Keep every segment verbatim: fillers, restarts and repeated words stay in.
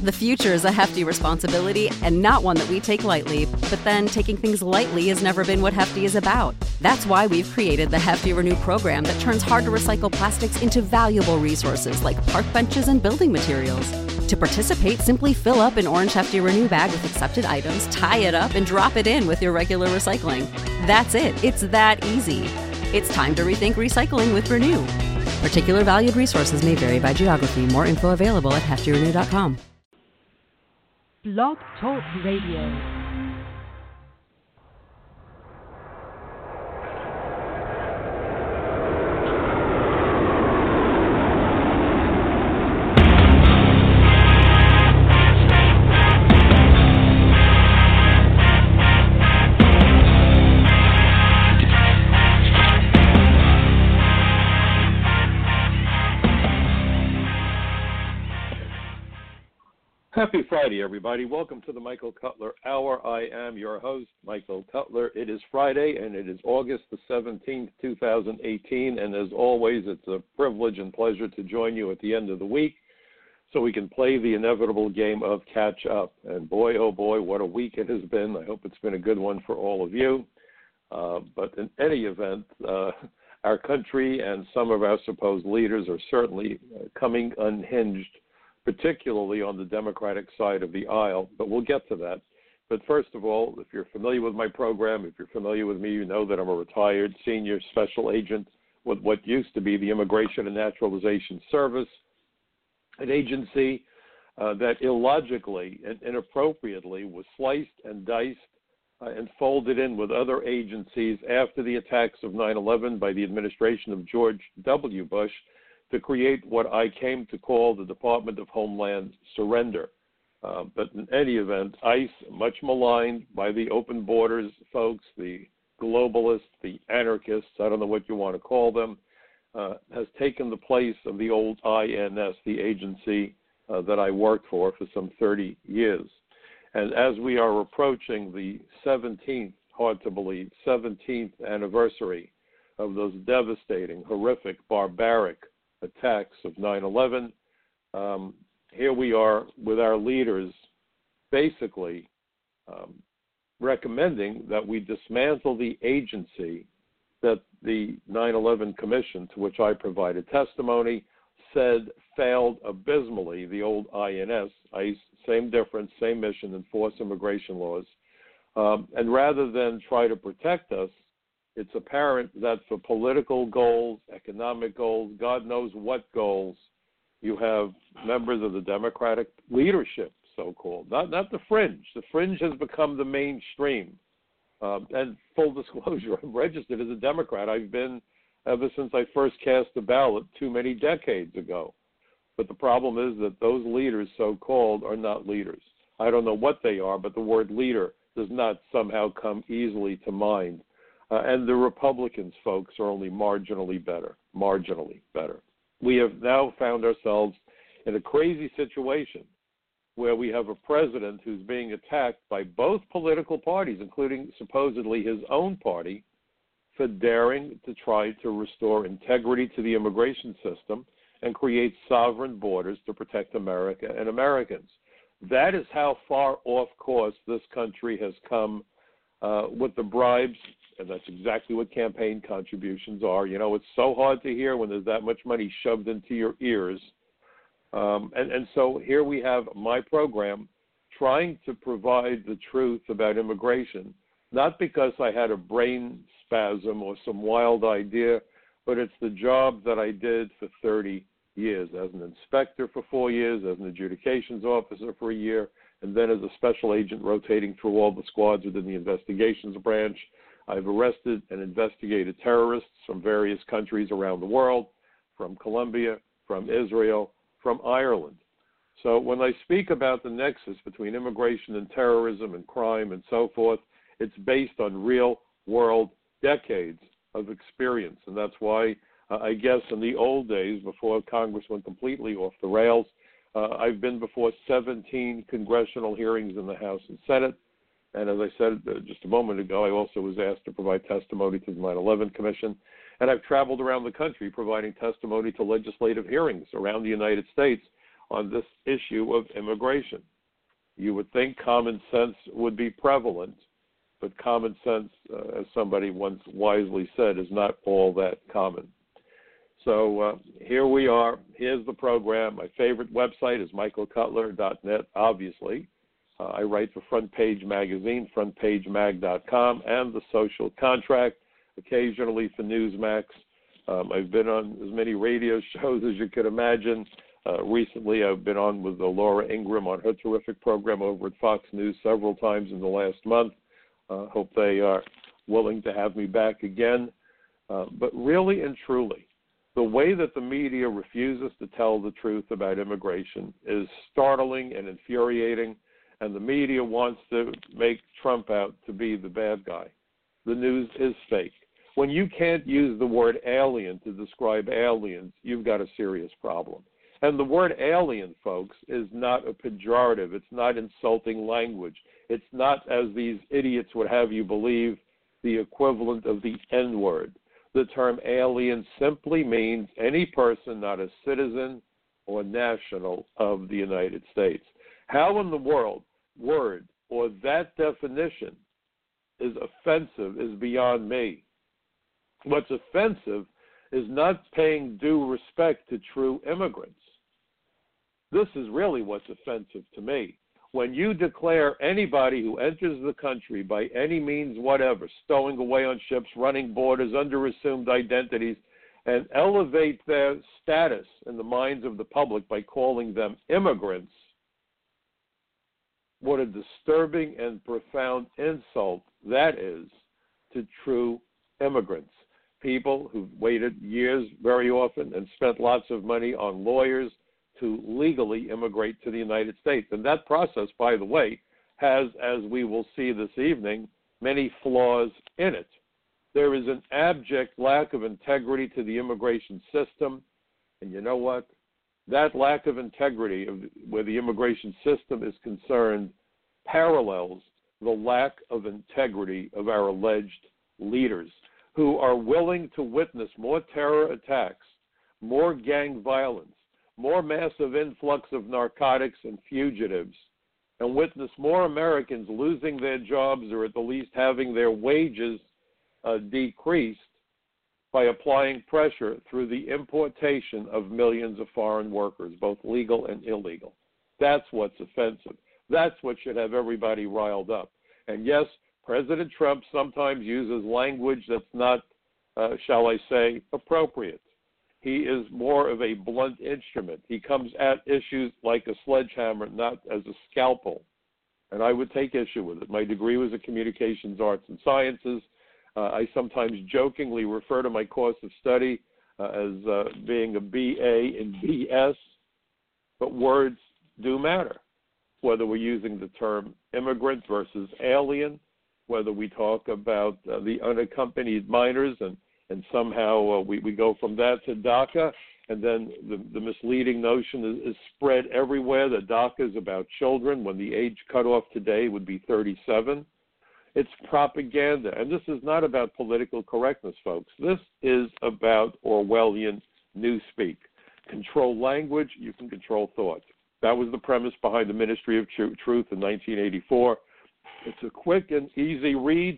The future is a hefty responsibility and not one that we take lightly, but then taking things lightly has never been what Hefty is about. That's why we've created the Hefty Renew program that turns hard-to-recycle plastics into valuable resources like park benches and building materials. To participate, simply fill up an orange Hefty Renew bag with accepted items, tie it up, and drop it in with your regular recycling. That's it. It's that easy. It's time to rethink recycling with Renew. Particular valued resources may vary by geography. More info available at hefty renew dot com. Blog Talk Radio. Happy Friday, everybody. Welcome to the Michael Cutler Hour. I am your host, Michael Cutler. It is Friday, and it is August the seventeenth, two thousand eighteen, and as always, it's a privilege and pleasure to join you at the end of the week so we can play the inevitable game of catch up. And boy, oh boy, what a week it has been. I hope it's been a good one for all of you. Uh, but in any event, uh, our country and some of our supposed leaders are certainly uh, coming unhinged, particularly on the Democratic side of the aisle, but we'll get to that. But first of all, if you're familiar with my program, if you're familiar with me, you know that I'm a retired senior special agent with what used to be the Immigration and Naturalization Service, an agency uh, that illogically and inappropriately was sliced and diced uh, and folded in with other agencies after the attacks of nine eleven by the administration of George W. Bush, to create what I came to call the Department of Homeland Surrender. Uh, but in any event, ICE, much maligned by the open borders folks, the globalists, the anarchists, I don't know what you want to call them, uh, has taken the place of the old I N S, the agency uh, that I worked for for some thirty years. And as we are approaching the seventeenth, hard to believe, seventeenth anniversary of those devastating, horrific, barbaric attacks of nine eleven, um, here we are with our leaders basically um, recommending that we dismantle the agency that the nine eleven Commission, to which I provided testimony, said failed abysmally, the old I N S, ICE, same difference, same mission, enforce immigration laws. Um, and rather than try to protect us, it's apparent that for political goals, economic goals, God knows what goals, you have members of the Democratic leadership, so-called, not not the fringe. The fringe has become the mainstream. Um, and full disclosure, I'm registered as a Democrat. I've been ever since I first cast the ballot too many decades ago. But the problem is that those leaders, so-called, are not leaders. I don't know what they are, but the word leader does not somehow come easily to mind. Uh, and the Republicans, folks, are only marginally better, marginally better. We have now found ourselves in a crazy situation where we have a president who's being attacked by both political parties, including supposedly his own party, for daring to try to restore integrity to the immigration system and create sovereign borders to protect America and Americans. That is how far off course this country has come uh, with the bribes. And that's exactly what campaign contributions are. You know, it's so hard to hear when there's that much money shoved into your ears. Um, and, and so here we have my program trying to provide the truth about immigration, not because I had a brain spasm or some wild idea, but it's the job that I did for thirty years, as an inspector for four years, as an adjudications officer for a year, and then as a special agent rotating through all the squads within the investigations branch. I've arrested and investigated terrorists from various countries around the world, from Colombia, from Israel, from Ireland. So when I speak about the nexus between immigration and terrorism and crime and so forth, it's based on real-world decades of experience. And that's why uh, I guess in the old days, before Congress went completely off the rails, uh, I've been before seventeen congressional hearings in the House and Senate. And as I said uh, just a moment ago, I also was asked to provide testimony to the nine eleven Commission. And I've traveled around the country providing testimony to legislative hearings around the United States on this issue of immigration. You would think common sense would be prevalent, but common sense, uh, as somebody once wisely said, is not all that common. So uh, here we are. Here's the program. My favorite website is michael cutler dot net, obviously. Uh, I write for Front Page Magazine, front page mag dot com, and The Social Contract, occasionally for Newsmax. Um, I've been on as many radio shows as you could imagine. Uh, recently, I've been on with uh, Laura Ingraham on her terrific program over at Fox News several times in the last month. Uh, hope they are willing to have me back again. Uh, but really and truly, the way that the media refuses to tell the truth about immigration is startling and infuriating, and the media wants to make Trump out to be the bad guy. The news is fake. When you can't use the word alien to describe aliens, you've got a serious problem. And the word alien, folks, is not a pejorative. It's not insulting language. It's not, as these idiots would have you believe, the equivalent of the N-word. The term alien simply means any person not a citizen or national of the United States. How in the world word or that definition is offensive is beyond me. What's offensive is not paying due respect to true immigrants. This is really what's offensive to me. When you declare anybody who enters the country by any means whatever, stowing away on ships, running borders under assumed identities, and elevate their status in the minds of the public by calling them immigrants, what a disturbing and profound insult that is to true immigrants. People who've waited years very often and spent lots of money on lawyers to legally immigrate to the United States. And that process, by the way, has, as we will see this evening, many flaws in it. There is an abject lack of integrity to the immigration system. And you know what? That lack of integrity of where the immigration system is concerned parallels the lack of integrity of our alleged leaders, who are willing to witness more terror attacks, more gang violence, more massive influx of narcotics and fugitives, and witness more Americans losing their jobs or at the least having their wages uh, decreased by applying pressure through the importation of millions of foreign workers, both legal and illegal. That's what's offensive. That's what should have everybody riled up. And yes, President Trump sometimes uses language that's not, uh, shall I say, appropriate. He is more of a blunt instrument. He comes at issues like a sledgehammer, not as a scalpel. And I would take issue with it. My degree was in communications arts and sciences. Uh, I sometimes jokingly refer to my course of study uh, as uh, being a B A in B S, but words do matter. Whether we're using the term immigrant versus alien, whether we talk about uh, the unaccompanied minors and and somehow uh, we, we go from that to DACA, and then the, the misleading notion is, is spread everywhere that DACA is about children when the age cutoff today would be thirty-seven. It's propaganda, and this is not about political correctness, folks. This is about Orwellian newspeak. Control language, you can control thought. That was the premise behind the Ministry of Truth in nineteen eighty-four. It's a quick and easy read.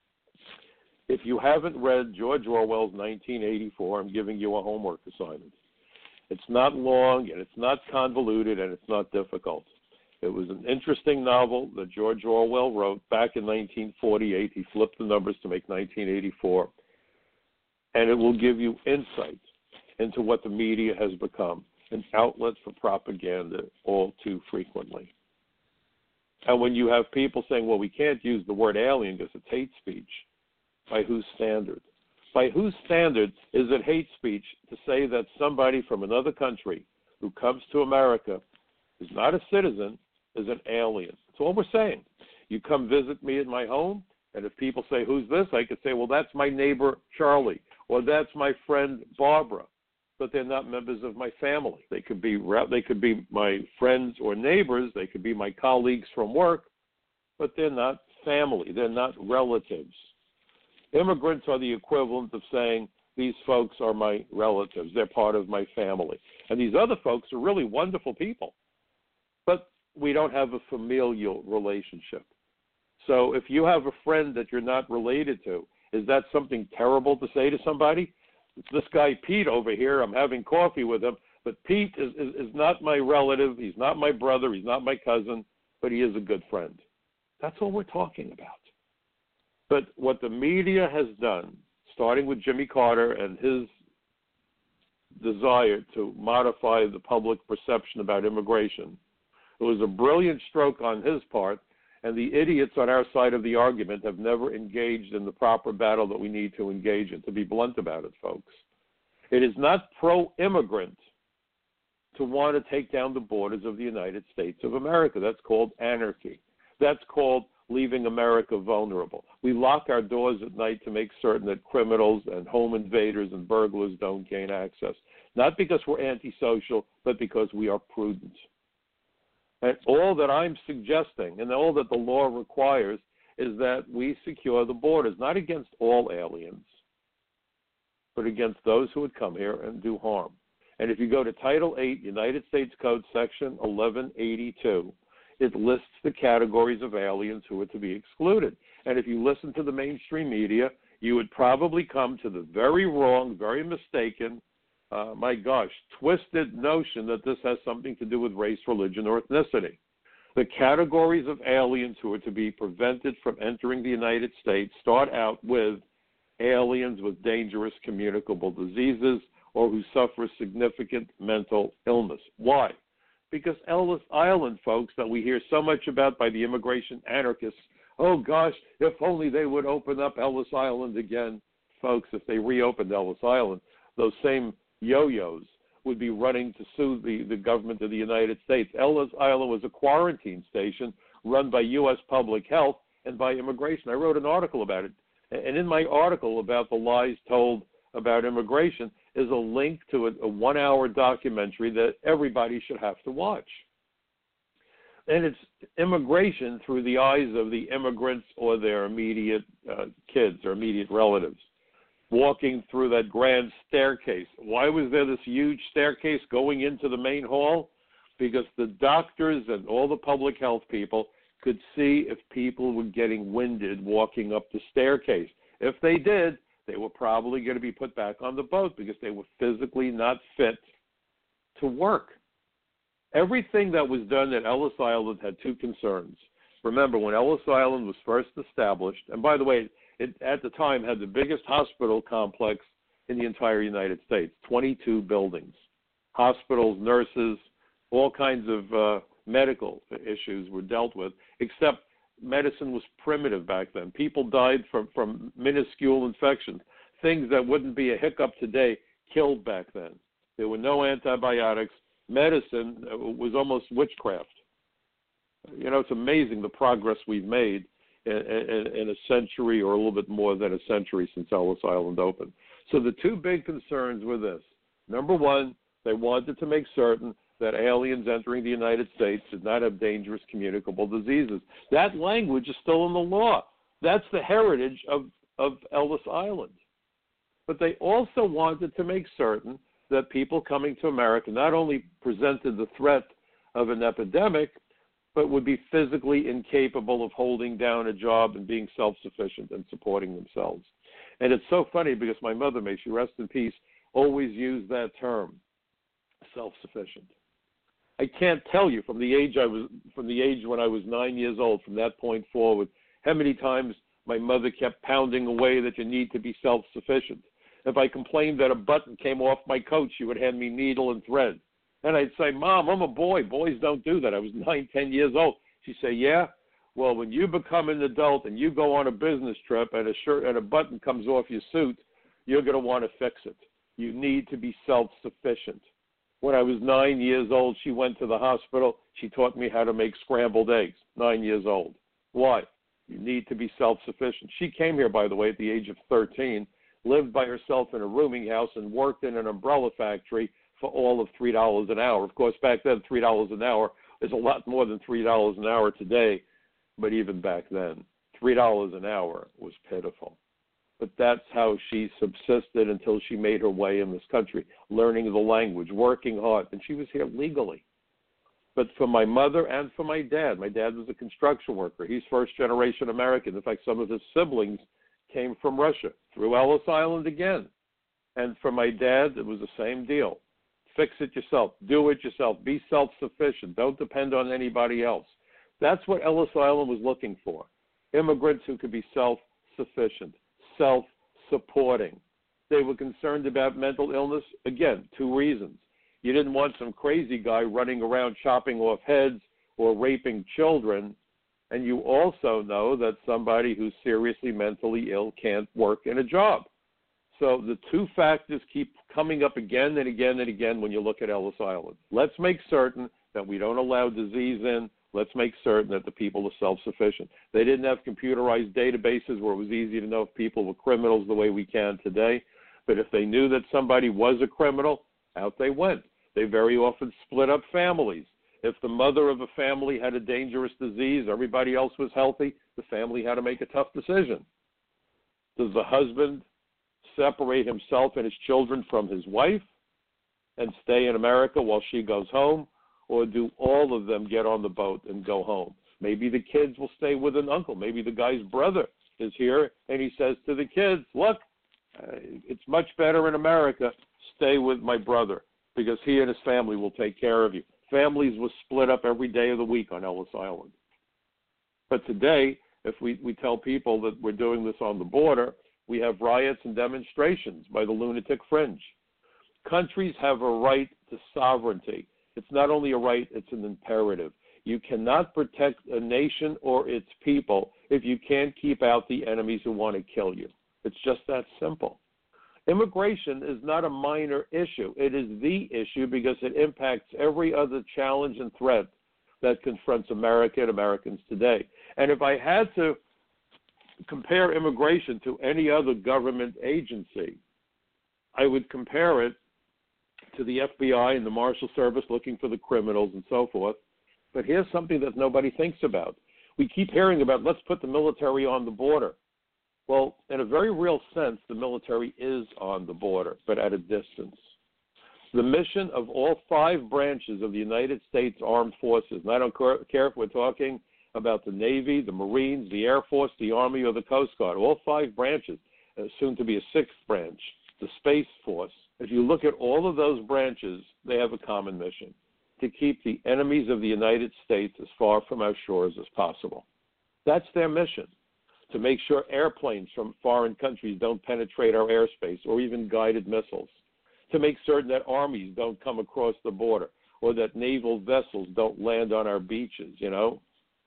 If you haven't read George Orwell's nineteen eighty-four, I'm giving you a homework assignment. It's not long, and it's not convoluted, and it's not difficult. It was an interesting novel that George Orwell wrote back in nineteen forty-eight. He flipped the numbers to make nineteen eighty-four. And it will give you insight into what the media has become, an outlet for propaganda all too frequently. And when you have people saying, well, we can't use the word alien because it's hate speech, by whose standard? By whose standard is it hate speech to say that somebody from another country who comes to America is not a citizen, is an alien? That's all we're saying. You come visit me at my home, and if people say, who's this? I could say, well, that's my neighbor Charlie, or that's my friend Barbara, but they're not members of my family. They could be they could be my friends or neighbors. They could be my colleagues from work, but they're not family. They're not relatives. Immigrants are the equivalent of saying these folks are my relatives. They're part of my family. And these other folks are really wonderful people. But we don't have a familial relationship. So if you have a friend that you're not related to, is that something terrible to say to somebody? It's this guy Pete over here. I'm having coffee with him. But Pete is, is, is not my relative. He's not my brother. He's not my cousin. But he is a good friend. That's all we're talking about. But what the media has done, starting with Jimmy Carter and his desire to modify the public perception about immigration, it was a brilliant stroke on his part, and the idiots on our side of the argument have never engaged in the proper battle that we need to engage in, to be blunt about it, folks. It is not pro-immigrant to want to take down the borders of the United States of America. That's called anarchy. That's called leaving America vulnerable. We lock our doors at night to make certain that criminals and home invaders and burglars don't gain access, not because we're antisocial, but because we are prudent. And all that I'm suggesting and all that the law requires is that we secure the borders, not against all aliens, but against those who would come here and do harm. And if you go to Title eight, United States Code, Section eleven eighty-two, it lists the categories of aliens who are to be excluded. And if you listen to the mainstream media, you would probably come to the very wrong, very mistaken, uh, my gosh, twisted notion that this has something to do with race, religion, or ethnicity. The categories of aliens who are to be prevented from entering the United States start out with aliens with dangerous communicable diseases or who suffer significant mental illness. Why? Because Ellis Island, folks, that we hear so much about by the immigration anarchists, oh, gosh, if only they would open up Ellis Island again. Folks, if they reopened Ellis Island, those same yo-yos would be running to sue the, the government of the United States. Ellis Island was a quarantine station run by U S Public Health and by immigration. I wrote an article about it. And in my article about the lies told about immigration is a link to a, a one-hour documentary that everybody should have to watch. And it's immigration through the eyes of the immigrants or their immediate uh, kids or immediate relatives, walking through that grand staircase. Why was there this huge staircase going into the main hall? Because the doctors and all the public health people could see if people were getting winded walking up the staircase. If they did, they were probably going to be put back on the boat because they were physically not fit to work. Everything that was done at Ellis Island had two concerns. Remember, when Ellis Island was first established, and by the way, it at the time had the biggest hospital complex in the entire United States, twenty-two buildings, hospitals, nurses, all kinds of uh, medical issues were dealt with, except medicine was primitive back then. People died from, from minuscule infections. Things that wouldn't be a hiccup today killed back then. There were no antibiotics. Medicine was almost witchcraft. You know, it's amazing the progress we've made in, in, in a century or a little bit more than a century since Ellis Island opened. So the two big concerns were this. Number one, they wanted to make certain that aliens entering the United States did not have dangerous communicable diseases. That language is still in the law. That's the heritage of, of Ellis Island. But they also wanted to make certain that people coming to America not only presented the threat of an epidemic, but would be physically incapable of holding down a job and being self-sufficient and supporting themselves. And it's so funny because my mother, may she rest in peace, always used that term, self-sufficient. I can't tell you from the age I was, from the age when I was nine years old, from that point forward, how many times my mother kept pounding away that you need to be self-sufficient. If I complained that a button came off my coat, she would hand me needle and thread. And I'd say, Mom, I'm a boy. Boys don't do that. I was nine, ten years old. She'd say, yeah, well, when you become an adult and you go on a business trip and a shirt and a button comes off your suit, you're going to want to fix it. You need to be self-sufficient. When I was nine years old, she went to the hospital. She taught me how to make scrambled eggs, nine years old. Why? You need to be self-sufficient. She came here, by the way, at the age of thirteen, lived by herself in a rooming house, and worked in an umbrella factory for all of three dollars an hour. Of course, back then, three dollars an hour is a lot more than three dollars an hour today, but even back then, three dollars an hour was pitiful. but that's how she subsisted until she made her way in this country, learning the language, working hard, and she was here legally. But for my mother and for my dad, my dad was a construction worker. He's first-generation American. In fact, some of his siblings came from Russia, through Ellis Island again. And for my dad, it was the same deal. Fix it yourself. Do it yourself. Be self-sufficient. Don't depend on anybody else. That's what Ellis Island was looking for, immigrants who could be self-sufficient, self-supporting. They were concerned about mental illness. Again, two reasons. You didn't want some crazy guy running around chopping off heads or raping children. And you also know that somebody who's seriously mentally ill can't work in a job. So the two factors keep coming up again and again and again when you look at Ellis Island. Let's make certain that we don't allow disease in. Let's make certain that the people are self-sufficient. They didn't have computerized databases where it was easy to know if people were criminals the way we can today. But if they knew that somebody was a criminal, out they went. They very often split up families. If the mother of a family had a dangerous disease, everybody else was healthy, the family had to make a tough decision. Does the husband separate himself and his children from his wife and stay in America while she goes home, or do all of them get on the boat and go home? Maybe the kids will stay with an uncle. Maybe the guy's brother is here, and he says to the kids, look, uh, it's much better in America. Stay with my brother because he and his family will take care of you. Families were split up every day of the week on Ellis Island. But today, if we, we tell people that we're doing this on the border, we have riots and demonstrations by the lunatic fringe. Countries have a right to sovereignty. It's not only a right, it's an imperative. You cannot protect a nation or its people if you can't keep out the enemies who want to kill you. It's just that simple. Immigration is not a minor issue. It is the issue because it impacts every other challenge and threat that confronts America and Americans today. And if I had to compare immigration to any other government agency, I would compare it to the F B I and the Marshal Service looking for the criminals and so forth. But here's something that nobody thinks about. We keep hearing about, let's put the military on the border. Well, in a very real sense, the military is on the border, but at a distance. The mission of all five branches of the United States Armed Forces, and I don't care if we're talking about the Navy, the Marines, the Air Force, the Army, or the Coast Guard, all five branches, uh, soon to be a sixth branch, the Space Force. If you look at all of those branches, they have a common mission, to keep the enemies of the United States as far from our shores as possible. That's their mission, to make sure airplanes from foreign countries don't penetrate our airspace or even guided missiles, to make certain that armies don't come across the border or that naval vessels don't land on our beaches, you know.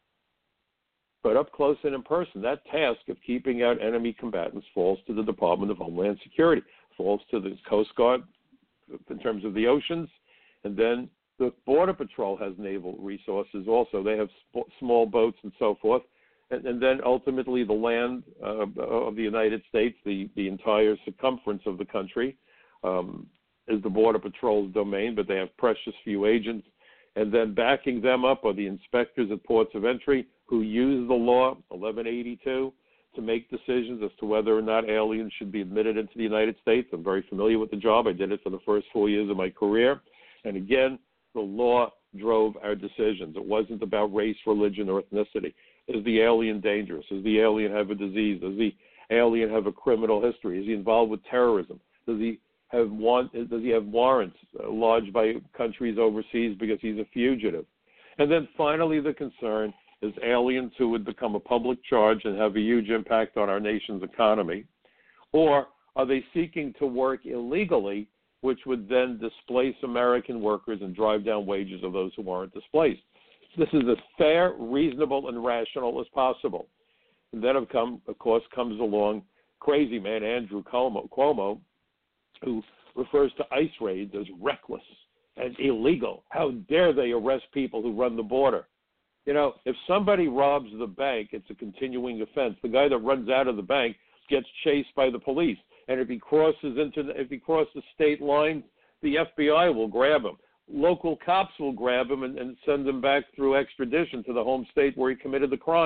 But up close and in person, that task of keeping out enemy combatants falls to the Department of Homeland Security, falls to the Coast Guard in terms of the oceans, and then the Border Patrol has naval resources also. They have sp- small boats and so forth. And, and then ultimately the land uh, of the United States, the, the entire circumference of the country, um, is the Border Patrol's domain, but they have precious few agents. And then backing them up are the inspectors at ports of entry who use the law, eleven eighty-two, to make decisions as to whether or not aliens should be admitted into the United States. I'm very familiar with the job. I did it for the first four years of my career. And again, the law drove our decisions. It wasn't about race, religion, or ethnicity. Is the alien dangerous? Does the alien have a disease? Does the alien have a criminal history? Is he involved with terrorism? Does he have want, Does he have warrants uh, lodged by countries overseas because he's a fugitive? And then finally, the concern is aliens who would become a public charge and have a huge impact on our nation's economy, or are they seeking to work illegally, which would then displace American workers and drive down wages of those who aren't displaced? This is as fair, reasonable, and rational as possible. And then, of, come, of course, comes along crazy man Andrew Cuomo, Cuomo, who refers to ICE raids as reckless and illegal. How dare they arrest people who run the border? You know, if somebody robs the bank, it's a continuing offense. The guy that runs out of the bank gets chased by the police. And if he crosses into the, if he crosses state lines, the F B I will grab him. Local cops will grab him and, and send him back through extradition to the home state where he committed the crime.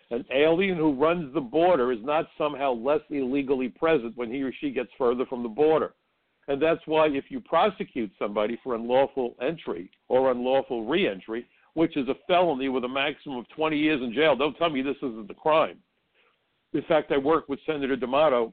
An alien who runs the border is not somehow less illegally present when he or she gets further from the border. And that's why if you prosecute somebody for unlawful entry or unlawful reentry, which is a felony with a maximum of twenty years in jail, don't tell me this isn't a crime. In fact, I worked with Senator D'Amato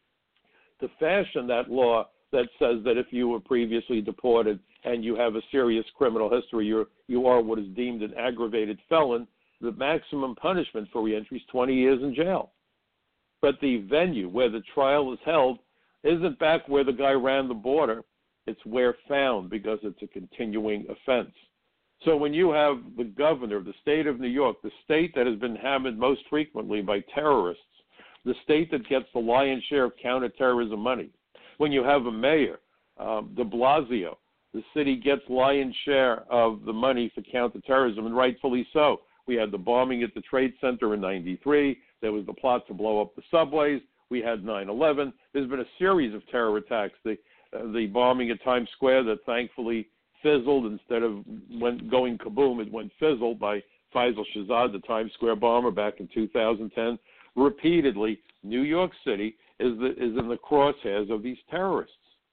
to fashion that law that says that if you were previously deported and you have a serious criminal history, you're, you are what is deemed an aggravated felon, the maximum punishment for reentry is twenty years in jail. But the venue where the trial is held isn't back where the guy ran the border. It's where found, because it's a continuing offense. So when you have the governor of the state of New York, the state that has been hammered most frequently by terrorists, the state that gets the lion's share of counterterrorism money, when you have a mayor, um, de Blasio, the city gets lion's share of the money for counterterrorism, and rightfully so. We had the bombing at the Trade Center in ninety-three. There was the plot to blow up the subways. We had nine eleven. There's been a series of terror attacks. The, uh, the bombing at Times Square that thankfully fizzled instead of went going kaboom, it went fizzled by Faisal Shahzad, the Times Square bomber, back in two thousand ten. Repeatedly, New York City is, the, is in the crosshairs of these terrorists.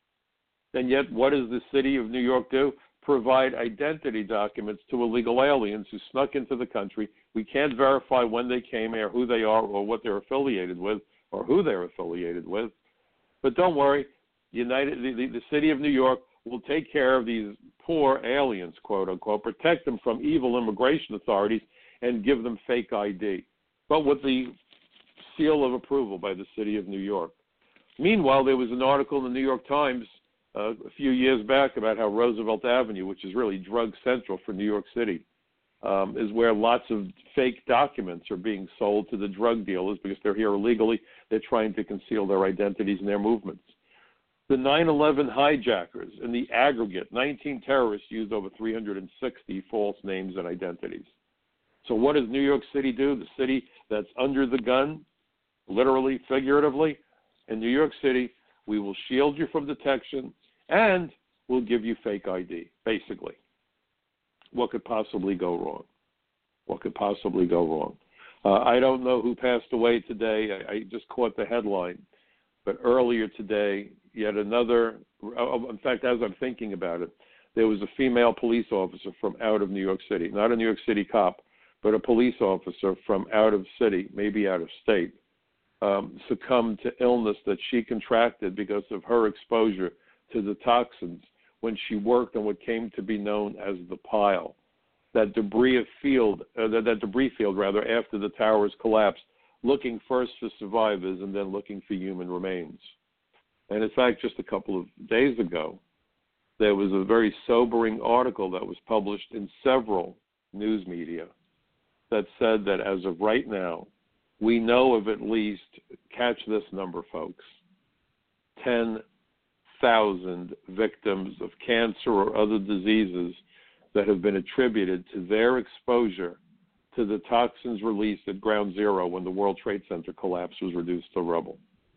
And yet, what does the city of New York do? Provide identity documents to illegal aliens who snuck into the country. We can't verify when they came here, who they are, or what they're affiliated with, or who they're affiliated with. But don't worry, United, the, the, the city of New York will take care of these poor aliens, quote unquote, protect them from evil immigration authorities, and give them fake I D, but with the seal of approval by the city of New York. Meanwhile, there was an article in the New York Times uh, a few years back about how Roosevelt Avenue, which is really drug central for New York City, um, is where lots of fake documents are being sold to the drug dealers because they're here illegally. They're trying to conceal their identities and their movements. The nine eleven hijackers, in the aggregate, nineteen terrorists used over three hundred sixty false names and identities. So what does New York City do? The city that's under the gun, literally, figuratively, in New York City, we will shield you from detection and we'll give you fake I D, basically. What could possibly go wrong? What could possibly go wrong? Uh, I don't know who passed away today. I, I just caught the headline. But earlier today, yet another, in fact, as I'm thinking about it, there was a female police officer from out of New York City, not a New York City cop, but a police officer from out of city, maybe out of state, um, succumbed to illness that she contracted because of her exposure to the toxins when she worked on what came to be known as the pile, that debris field, uh, that, that debris field rather, after the towers collapsed, looking first for survivors and then looking for human remains. And in fact, just a couple of days ago, there was a very sobering article that was published in several news media that said that as of right now, we know of at least, catch this number, folks, ten thousand victims of cancer or other diseases that have been attributed to their exposure to the toxins released at Ground Zero when the World Trade Center collapse was reduced to rubble.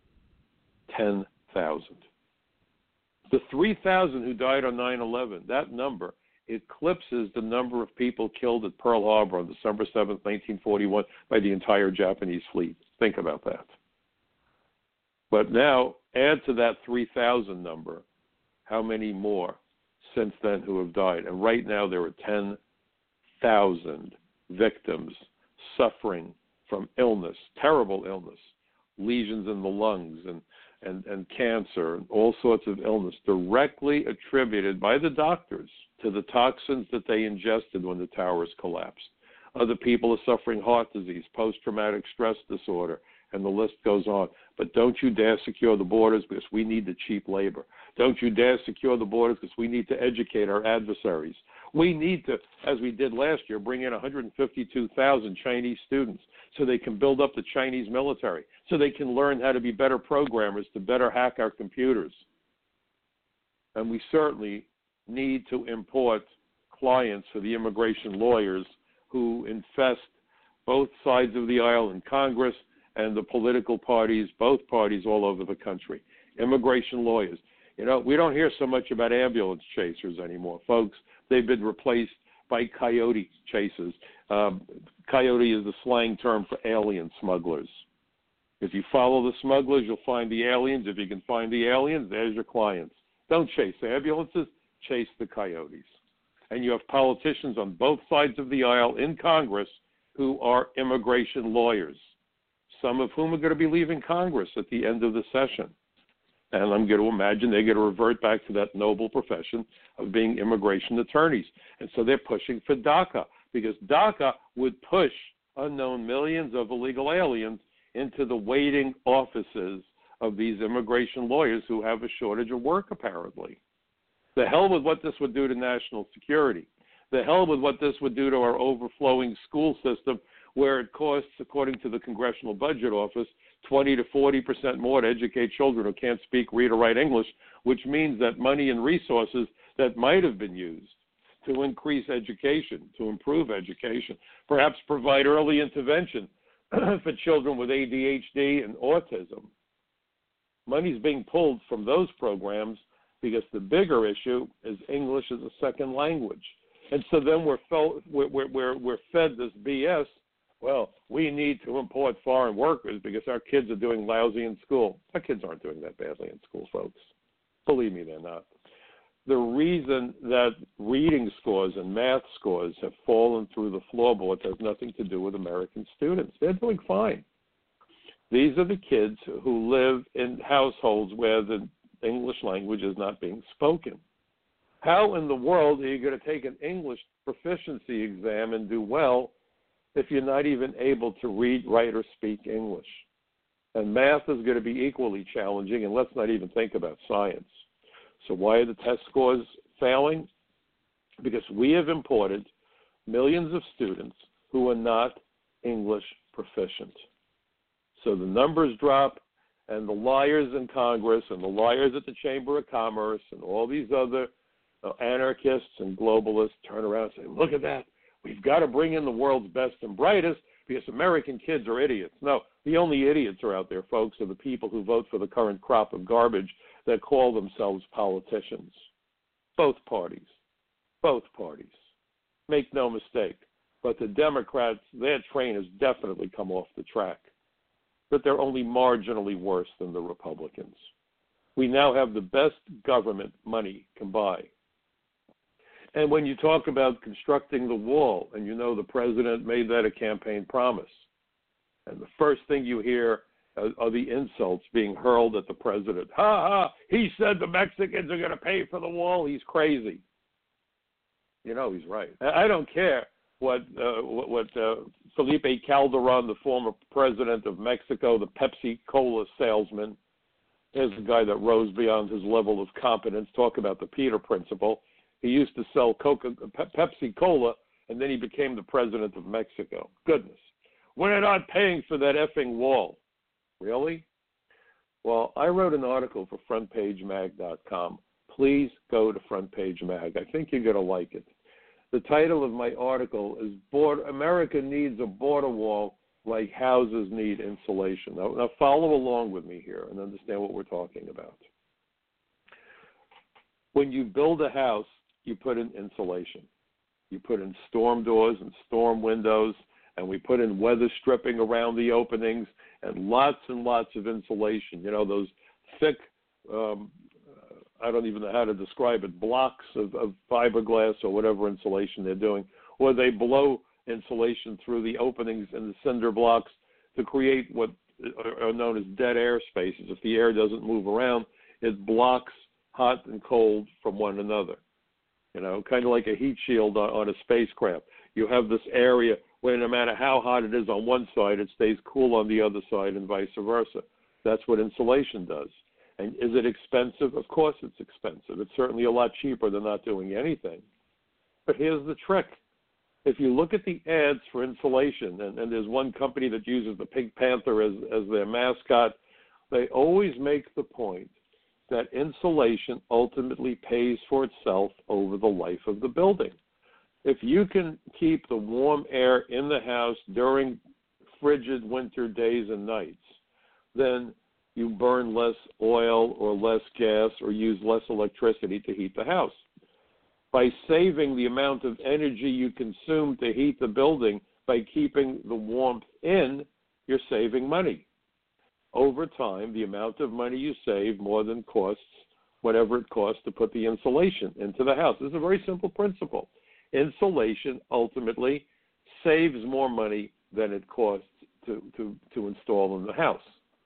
ten thousand. The three thousand who died on nine eleven, that number eclipses the number of people killed at Pearl Harbor on December seventh, nineteen forty-one by the entire Japanese fleet. Think about that. But now, add to that three thousand number, how many more since then who have died? And right now there are ten thousand victims suffering from illness, terrible illness, lesions in the lungs and, and, and cancer, and all sorts of illness directly attributed by the doctors to the toxins that they ingested when the towers collapsed. Other people are suffering heart disease, post-traumatic stress disorder, and the list goes on. But don't you dare secure the borders because we need the cheap labor. Don't you dare secure the borders because we need to educate our adversaries. We need to, as we did last year, bring in one hundred fifty-two thousand Chinese students so they can build up the Chinese military, so they can learn how to be better programmers to better hack our computers. And we certainly need to import clients for the immigration lawyers who infest both sides of the aisle in Congress and the political parties, both parties all over the country. Immigration lawyers. You know, we don't hear so much about ambulance chasers anymore, folks. They've been replaced by coyote chasers. Um, Coyote is the slang term for alien smugglers. If you follow the smugglers, you'll find the aliens. If you can find the aliens, there's your clients. Don't chase ambulances, chase the coyotes. And you have politicians on both sides of the aisle in Congress who are immigration lawyers, some of whom are going to be leaving Congress at the end of the session. And I'm going to imagine they're going to revert back to that noble profession of being immigration attorneys. And so they're pushing for DACA, because DACA would push unknown millions of illegal aliens into the waiting offices of these immigration lawyers who have a shortage of work, apparently. The hell with what this would do to national security. The hell with what this would do to our overflowing school system, where it costs, according to the Congressional Budget Office, twenty to forty percent more to educate children who can't speak, read, or write English, which means that money and resources that might have been used to increase education, to improve education, perhaps provide early intervention for children with A D H D and autism. Money's being pulled from those programs because the bigger issue is English as a second language. And so then we're, fel- we're, we're, we're fed this B S. Well, we need to import foreign workers because our kids are doing lousy in school. Our kids aren't doing that badly in school, folks. Believe me, they're not. The reason that reading scores and math scores have fallen through the floorboards has nothing to do with American students. They're doing fine. These are the kids who live in households where the English language is not being spoken. How in the world are you going to take an English proficiency exam and do well if you're not even able to read, write, or speak English? And math is going to be equally challenging, and let's not even think about science. So why are the test scores failing? Because we have imported millions of students who are not English proficient. So the numbers drop, and the liars in Congress and the liars at the Chamber of Commerce and all these other uh, anarchists and globalists turn around and say, look at that. We've got to bring in the world's best and brightest because American kids are idiots. No, the only idiots are out there, folks, are the people who vote for the current crop of garbage that call themselves politicians. Both parties. Both parties. Make no mistake. But the Democrats, their train has definitely come off the track. But they're only marginally worse than the Republicans. We now have the best government money can buy. And when you talk about constructing the wall, and you know the president made that a campaign promise, and the first thing you hear are, are the insults being hurled at the president. Ha ha, he said the Mexicans are going to pay for the wall. He's crazy. You know he's right. I don't care what uh, what, what uh, Felipe Calderon, the former president of Mexico, the Pepsi Cola salesman, is a guy that rose beyond his level of competence. Talk about the Peter Principle. He used to sell Coca, Pepsi Cola, and then he became the president of Mexico. Goodness. We're not paying for that effing wall. Really? Well, I wrote an article for front page mag dot com. Please go to Front Page Mag. I think you're going to like it. The title of my article is Border, America Needs a Border Wall Like Houses Need Insulation. Now, now follow along with me here and understand what we're talking about. When you build a house, you put in insulation. You put in storm doors and storm windows, and we put in weather stripping around the openings and lots and lots of insulation. You know, those thick, um, I don't even know how to describe it, blocks of, of fiberglass or whatever insulation they're doing, or they blow insulation through the openings in the cinder blocks to create what are known as dead air spaces. If the air doesn't move around, it blocks hot and cold from one another. You know, kind of like a heat shield on, on a spacecraft. You have this area where no matter how hot it is on one side, it stays cool on the other side and vice versa. That's what insulation does. And is it expensive? Of course it's expensive. It's certainly a lot cheaper than not doing anything. But here's the trick. If you look at the ads for insulation, and, and there's one company that uses the Pink Panther as, as their mascot, they always make the point that insulation ultimately pays for itself over the life of the building. If you can keep the warm air in the house during frigid winter days and nights, then you burn less oil or less gas or use less electricity to heat the house. By saving the amount of energy you consume to heat the building by keeping the warmth in, you're saving money. Over time, the amount of money you save more than costs whatever it costs to put the insulation into the house. This is a very simple principle. Insulation ultimately saves more money than it costs to, to, to install in the house.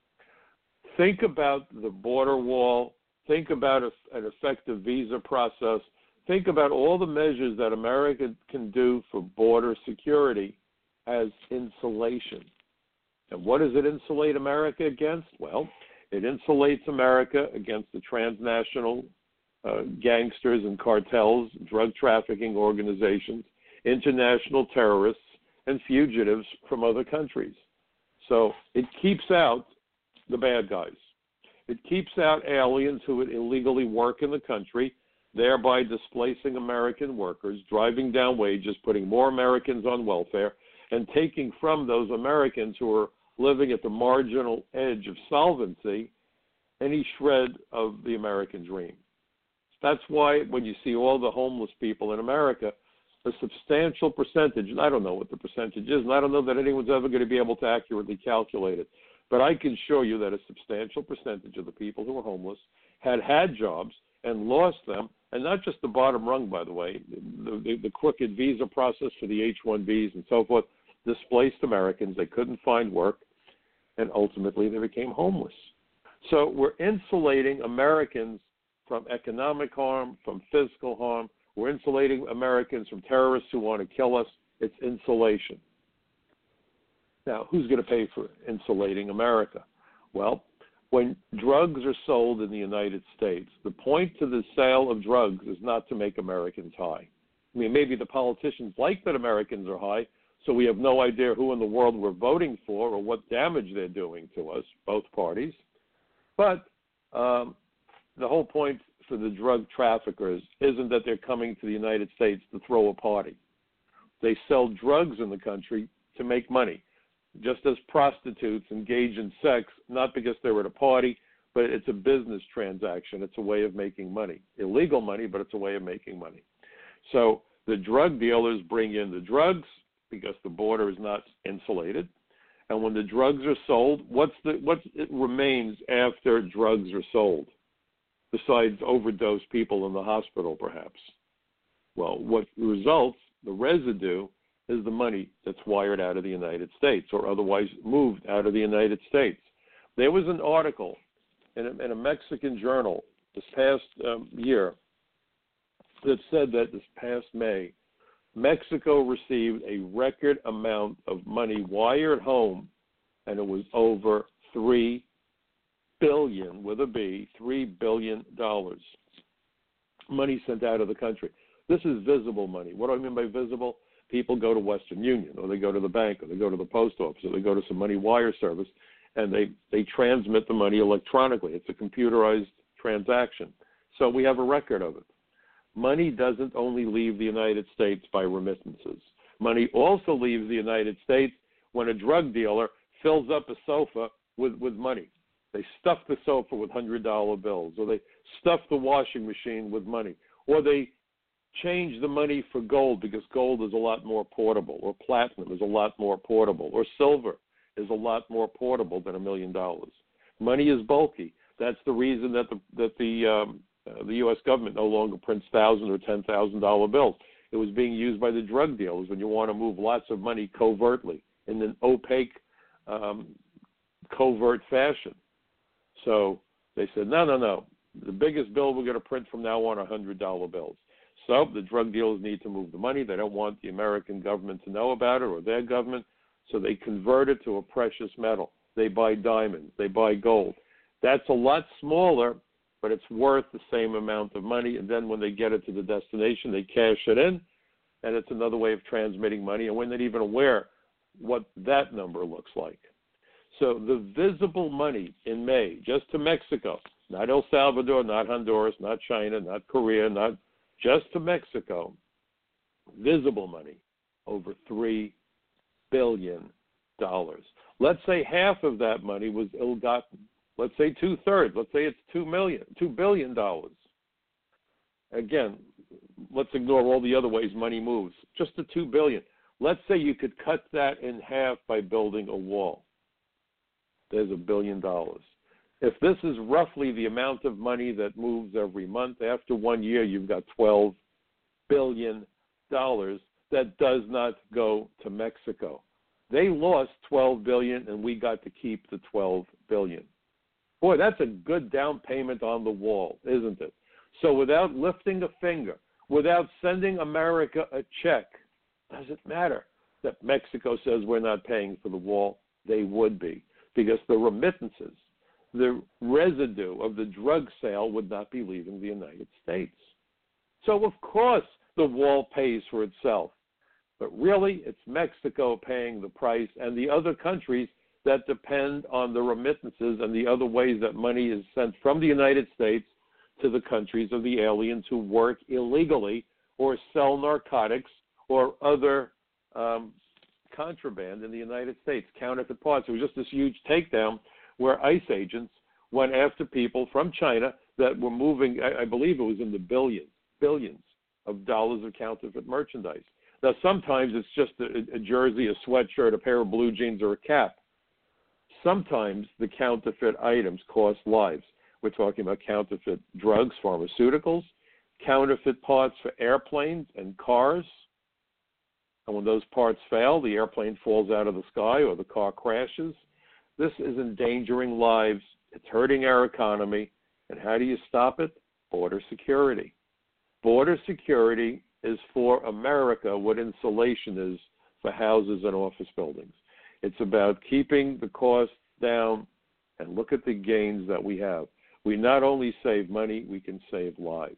Think about the border wall. Think about a, an effective visa process. Think about all the measures that America can do for border security as insulation. And what does it insulate America against? Well, it insulates America against the transnational uh, gangsters and cartels, drug trafficking organizations, international terrorists, and fugitives from other countries. So it keeps out the bad guys. It keeps out aliens who would illegally work in the country, thereby displacing American workers, driving down wages, putting more Americans on welfare, and taking from those Americans who are living at the marginal edge of solvency any shred of the American dream. That's why when you see all the homeless people in America, a substantial percentage, and I don't know what the percentage is, and I don't know that anyone's ever going to be able to accurately calculate it, but I can show you that a substantial percentage of the people who are homeless had had jobs and lost them, and not just the bottom rung, by the way, the, the, the crooked visa process for the H one Bs and so forth displaced Americans. They couldn't find work, and ultimately they became homeless. So we're insulating Americans from economic harm, from physical harm. We're insulating Americans from terrorists who want to kill us. It's insulation. Now, who's going to pay for insulating America? Well, when drugs are sold in the United States, the point to the sale of drugs is not to make Americans high. I mean, maybe the politicians like that Americans are high, so we have no idea who in the world we're voting for or what damage they're doing to us, both parties. But um, the whole point for the drug traffickers isn't that they're coming to the United States to throw a party. They sell drugs in the country to make money, just as prostitutes engage in sex, not because they're at a party, but it's a business transaction. It's a way of making money. Illegal money, but it's a way of making money. So the drug dealers bring in the drugs because the border is not insulated. And when the drugs are sold, what's the what remains after drugs are sold, besides overdose people in the hospital, perhaps? Well, what results, the residue, is the money that's wired out of the United States or otherwise moved out of the United States. There was an article in a, in a Mexican journal this past um, year that said that this past May, Mexico received a record amount of money wired home, and it was over three billion, with a B, three billion dollars. Money sent out of the country. This is visible money. What do I mean by visible? People go to Western Union, or they go to the bank, or they go to the post office, or they go to some money wire service, and they, they transmit the money electronically. It's a computerized transaction. So we have a record of it. Money doesn't only leave the United States by remittances. Money also leaves the United States when a drug dealer fills up a sofa with, with money. They stuff the sofa with one hundred dollar bills, or they stuff the washing machine with money, or they change the money for gold because gold is a lot more portable, or platinum is a lot more portable, or silver is a lot more portable than a million dollars. Money is bulky. That's the reason that the that the um, uh, the U S government no longer prints thousand or ten thousand dollar bills. It was being used by the drug dealers when you want to move lots of money covertly in an opaque, um, covert fashion. So they said, no, no, no. The biggest bill we're going to print from now on are one hundred dollar bills. So the drug dealers need to move the money. They don't want the American government to know about it, or their government, so they convert it to a precious metal. They buy diamonds. They buy gold. That's a lot smaller, but it's worth the same amount of money. And then when they get it to the destination, they cash it in, and it's another way of transmitting money, and we're not even aware what that number looks like. So the visible money in May, just to Mexico, not El Salvador, not Honduras, not China, not Korea, not just to Mexico, visible money, over three billion dollars. Let's say half of that money was ill-gotten. Let's say two-thirds. Let's say it's two million dollars, two billion dollars. Again, let's ignore all the other ways money moves. Just the two billion dollars. Let's say you could cut that in half by building a wall. There's a billion dollars. If this is roughly the amount of money that moves every month, after one year you've got twelve billion dollars that does not go to Mexico. They lost twelve billion dollars and we got to keep the twelve billion dollars. Boy, that's a good down payment on the wall, isn't it? So without lifting a finger, without sending America a check, does it matter that Mexico says we're not paying for the wall? They would be, because the remittances, the residue of the drug sale would not be leaving the United States. So, of course, the wall pays for itself. But really, it's Mexico paying the price, and the other countries that depend on the remittances and the other ways that money is sent from the United States to the countries of the aliens who work illegally or sell narcotics or other um, contraband in the United States, counterfeit parts. There was just this huge takedown where ICE agents went after people from China that were moving, I, I believe it was in the billions, billions of dollars of counterfeit merchandise. Now, sometimes it's just a, a jersey, a sweatshirt, a pair of blue jeans, or a cap. Sometimes the counterfeit items cost lives. We're talking about counterfeit drugs, pharmaceuticals, counterfeit parts for airplanes and cars. And when those parts fail, the airplane falls out of the sky or the car crashes. This is endangering lives. It's hurting our economy. And how do you stop it? Border security. Border security is for America what insulation is for houses and office buildings. It's about keeping the costs down, and look at the gains that we have. We not only save money, we can save lives.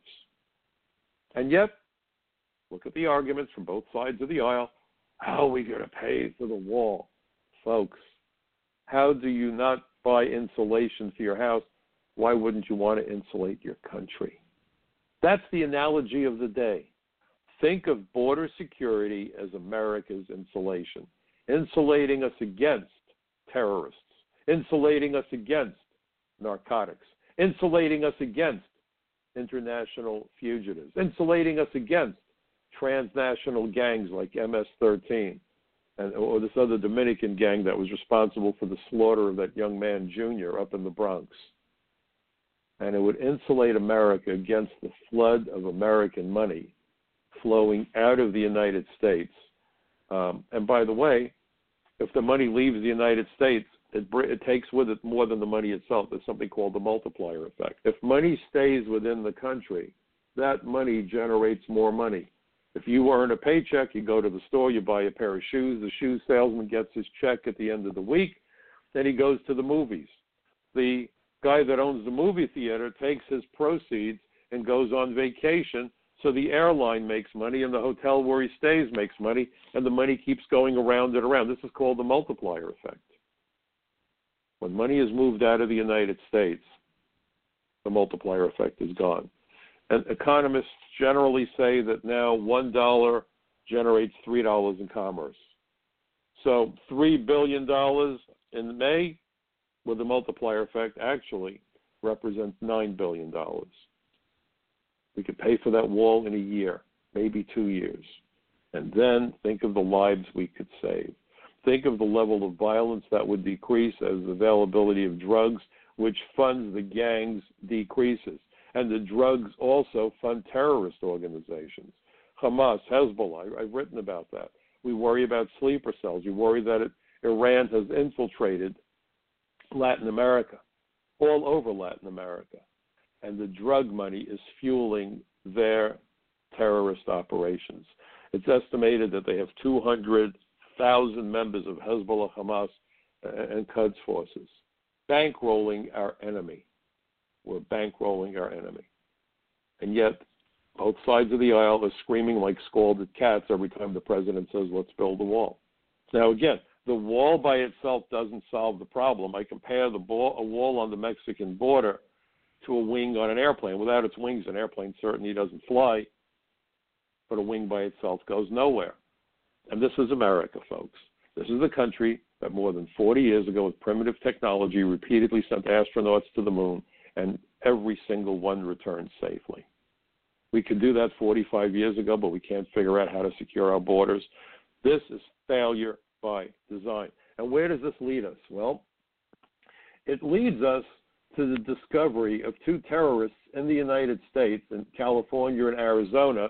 And yet, look at the arguments from both sides of the aisle. How are we going to pay for the wall? Folks, how do you not buy insulation for your house? Why wouldn't you want to insulate your country? That's the analogy of the day. Think of border security as America's insulation, insulating us against terrorists, insulating us against narcotics, insulating us against international fugitives, insulating us against transnational gangs like M S thirteen, and, or this other Dominican gang that was responsible for the slaughter of that young man, Junior, up in the Bronx. And it would insulate America against the flood of American money flowing out of the United States. Um, and by the way, if the money leaves the United States, it, it takes with it more than the money itself. There's something called the multiplier effect. If money stays within the country, that money generates more money. If you earn a paycheck, you go to the store, you buy a pair of shoes, the shoe salesman gets his check at the end of the week, then he goes to the movies. The guy that owns the movie theater takes his proceeds and goes on vacation, so the airline makes money and the hotel where he stays makes money, and the money keeps going around and around. This is called the multiplier effect. When money is moved out of the United States, the multiplier effect is gone. And economists generally say that now one dollar generates three dollars in commerce. So three billion dollars in May with the multiplier effect actually represents nine billion dollars. We could pay for that wall in a year, maybe two years. And then think of the lives we could save. Think of the level of violence that would decrease as the availability of drugs, which funds the gangs, decreases. And the drugs also fund terrorist organizations. Hamas, Hezbollah, I've written about that. We worry about sleeper cells. We worry that it, Iran has infiltrated Latin America, all over Latin America. And the drug money is fueling their terrorist operations. It's estimated that they have two hundred thousand members of Hezbollah, Hamas, and Quds forces, bankrolling our enemy. We're bankrolling our enemy. And yet, both sides of the aisle are screaming like scalded cats every time the president says, let's build a wall. Now, again, the wall by itself doesn't solve the problem. I compare the ball, a wall on the Mexican border to a wing on an airplane. Without its wings, an airplane certainly doesn't fly, but a wing by itself goes nowhere. And this is America, folks. This is the country that more than forty years ago with primitive technology repeatedly sent astronauts to the moon, and every single one returned safely. We could do that forty-five years ago, but we can't figure out how to secure our borders. This is failure by design. And where does this lead us? Well, it leads us to the discovery of two terrorists in the United States, in California and Arizona,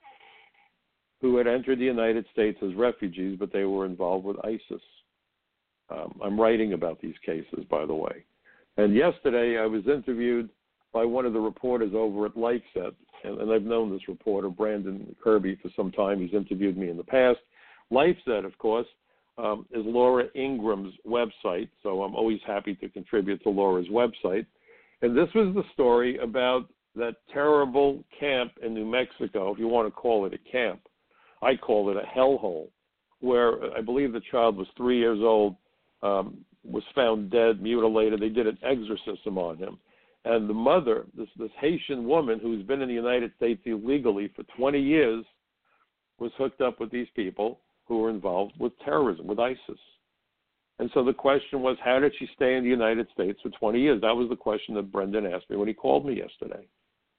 who had entered the United States as refugees, but they were involved with ISIS. Um, I'm writing about these cases, by the way. And yesterday I was interviewed by one of the reporters over at LifeSet, and, and I've known this reporter, Brandon Kirby, for some time. He's interviewed me in the past. LifeSet, of course, um, is Laura Ingram's website, so I'm always happy to contribute to Laura's website. And this was the story about that terrible camp in New Mexico, if you want to call it a camp. I call it a hellhole, where I believe the child was three years old, um, was found dead, mutilated. They did an exorcism on him. And the mother, this, this Haitian woman who's been in the United States illegally for twenty years, was hooked up with these people who were involved with terrorism, with ISIS. And so the question was, how did she stay in the United States for twenty years? That was the question that Brendan asked me when he called me yesterday.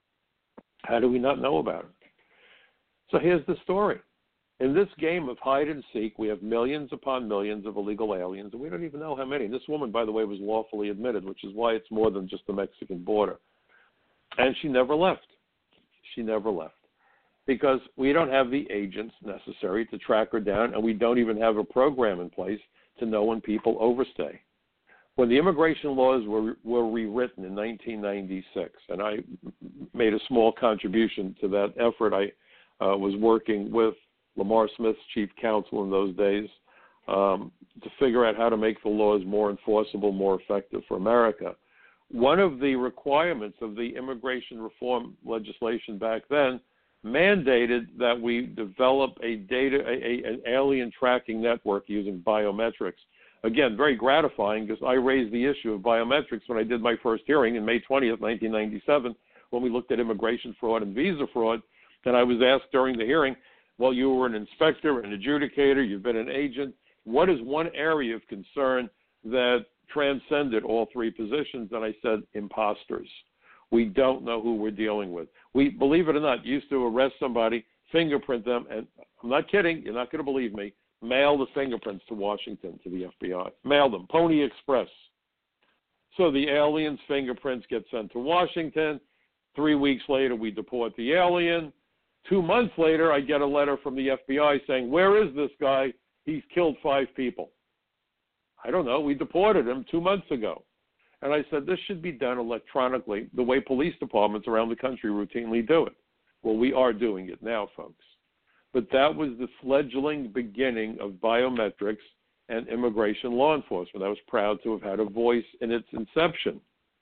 How do we not know about it? So here's the story. In this game of hide and seek, we have millions upon millions of illegal aliens, and we don't even know how many. This woman, by the way, was lawfully admitted, which is why it's more than just the Mexican border. And she never left. She never left. Because we don't have the agents necessary to track her down, and we don't even have a program in place to know when people overstay. When the immigration laws were, were rewritten in nineteen ninety-six, and I made a small contribution to that effort, I uh, was working with Lamar Smith's chief counsel in those days um, to figure out how to make the laws more enforceable, more effective for America. One of the requirements of the immigration reform legislation back then mandated that we develop a data, a, a, an alien tracking network using biometrics. Again, very gratifying, because I raised the issue of biometrics when I did my first hearing in May twentieth, nineteen ninety-seven, when we looked at immigration fraud and visa fraud. And I was asked during the hearing, well, you were an inspector, an adjudicator, you've been an agent. What is one area of concern that transcended all three positions? And I said, imposters. We don't know who we're dealing with. We, believe it or not, used to arrest somebody, fingerprint them, and I'm not kidding, you're not going to believe me, mail the fingerprints to Washington, to the F B I. Mail them, Pony Express. So the alien's fingerprints get sent to Washington. Three weeks later, we deport the alien. Two months later, I get a letter from the F B I saying, where is this guy? He's killed five people. I don't know. We deported him two months ago. And I said, this should be done electronically, the way police departments around the country routinely do it. Well, we are doing it now, folks. But that was the fledgling beginning of biometrics and immigration law enforcement. I was proud to have had a voice in its inception.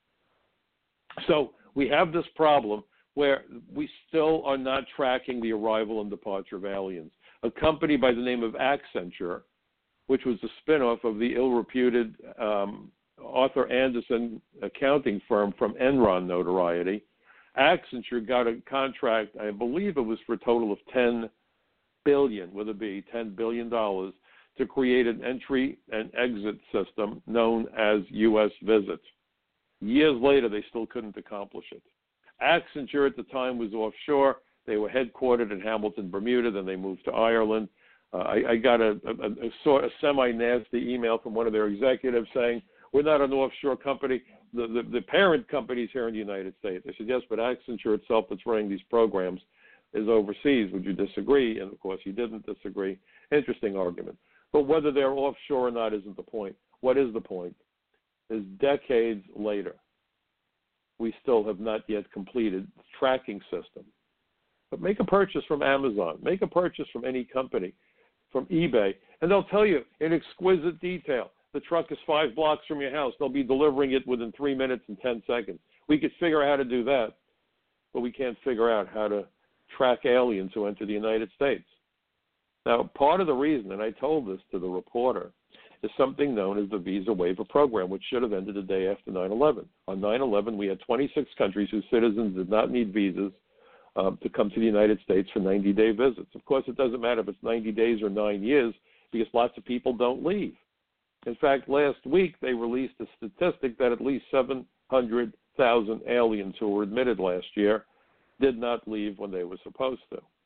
So we have this problem where we still are not tracking the arrival and departure of aliens. A company by the name of Accenture, which was a spinoff of the ill-reputed um, Arthur Anderson accounting firm from Enron notoriety, Accenture got a contract, I believe it was for a total of ten billion dollars, with a B, ten billion dollars, to create an entry and exit system known as U S Visit. Years later, they still couldn't accomplish it. Accenture at the time was offshore. They were headquartered in Hamilton, Bermuda. Then they moved to Ireland. Uh, I, I got a, a, a, sort of semi-nasty email from one of their executives saying, we're not an offshore company. The, the, the parent company's here in the United States. I said, yes, but Accenture itself that's running these programs is overseas. Would you disagree? And, of course, he didn't disagree. Interesting argument. But whether they're offshore or not isn't the point. What is the point? Is decades later, we still have not yet completed the tracking system. But make a purchase from Amazon. Make a purchase from any company, from eBay, and they'll tell you in exquisite detail, the truck is five blocks from your house. They'll be delivering it within three minutes and ten seconds. We could figure out how to do that, but we can't figure out how to track aliens who enter the United States. Now, part of the reason, and I told this to the reporter, is something known as the Visa Waiver Program, which should have ended the day after nine eleven. On nine eleven, we had twenty-six countries whose citizens did not need visas um, to come to the United States for ninety-day visits. Of course, it doesn't matter if it's ninety days or nine years because lots of people don't leave. In fact, last week they released a statistic that at least seven hundred thousand aliens who were admitted last year did not leave when they were supposed to.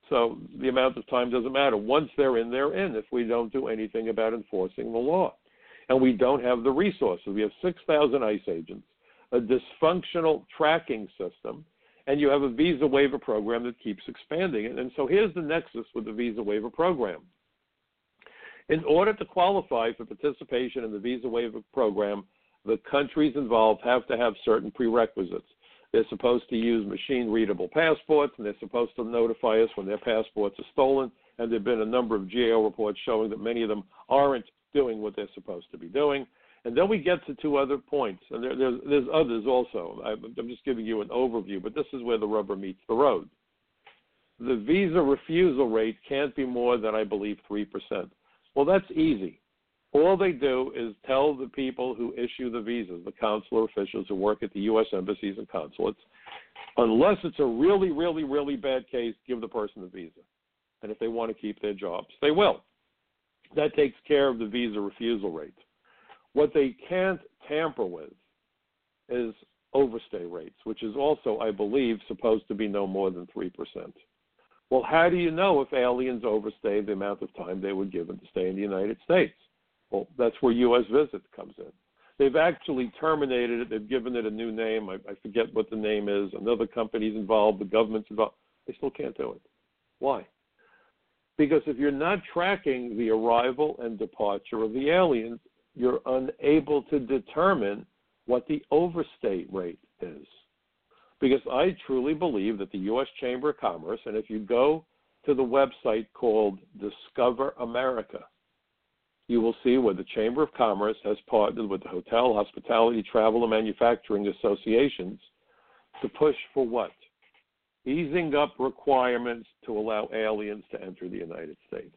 So the amount of time doesn't matter. Once they're in, they're in if we don't do anything about enforcing the law. And we don't have the resources. We have six thousand ICE agents, a dysfunctional tracking system, and you have a visa waiver program that keeps expanding. And so here's the nexus with the visa waiver program. In order to qualify for participation in the visa waiver program, the countries involved have to have certain prerequisites. They're supposed to use machine-readable passports, and they're supposed to notify us when their passports are stolen. And there have been a number of G A O reports showing that many of them aren't doing what they're supposed to be doing. And then we get to two other points, and there, there's, there's others also. I, I'm just giving you an overview, but this is where the rubber meets the road. The visa refusal rate can't be more than, I believe, three percent. Well, that's easy. All they do is tell the people who issue the visas, the consular officials who work at the U S embassies and consulates, unless it's a really, really, really bad case, give the person the visa. And if they want to keep their jobs, they will. That takes care of the visa refusal rate. What they can't tamper with is overstay rates, which is also, I believe, supposed to be no more than three percent. Well, how do you know if aliens overstay the amount of time they were given to stay in the United States? Well, that's where U S Visit comes in. They've actually terminated it. They've given it a new name. I, I forget what the name is. Another company's involved. The government's involved. They still can't do it. Why? Because if you're not tracking the arrival and departure of the aliens, you're unable to determine what the overstay rate is. Because I truly believe that the U S Chamber of Commerce, and if you go to the website called Discover America, you will see where the Chamber of Commerce has partnered with the Hotel, Hospitality, Travel, and Manufacturing Associations to push for what? Easing up requirements to allow aliens to enter the United States.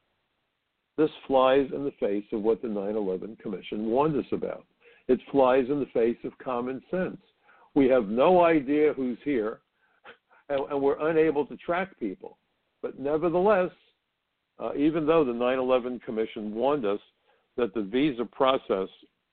This flies in the face of what the nine eleven Commission warned us about. It flies in the face of common sense. We have no idea who's here, and, and we're unable to track people. But nevertheless, uh, even though the nine eleven Commission warned us that the visa process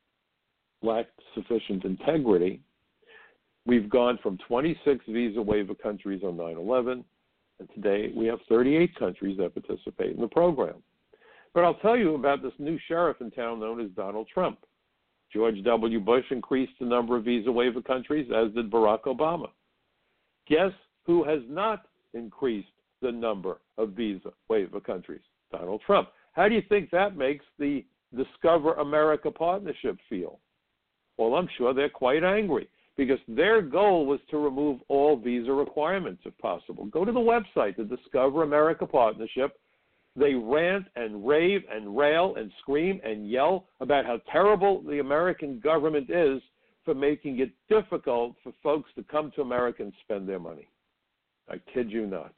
lacked sufficient integrity, we've gone from twenty-six visa waiver countries on nine eleven, and today we have thirty-eight countries that participate in the program. But I'll tell you about this new sheriff in town known as Donald Trump. George W. Bush increased the number of visa waiver countries, as did Barack Obama. Guess who has not increased the number of visa waiver countries? Donald Trump. How do you think that makes the Discover America partnership feel? Well, I'm sure they're quite angry, because their goal was to remove all visa requirements if possible. Go to the website, the Discover America Partnership. They rant and rave and rail and scream and yell about how terrible the American government is for making it difficult for folks to come to America and spend their money. I kid you not.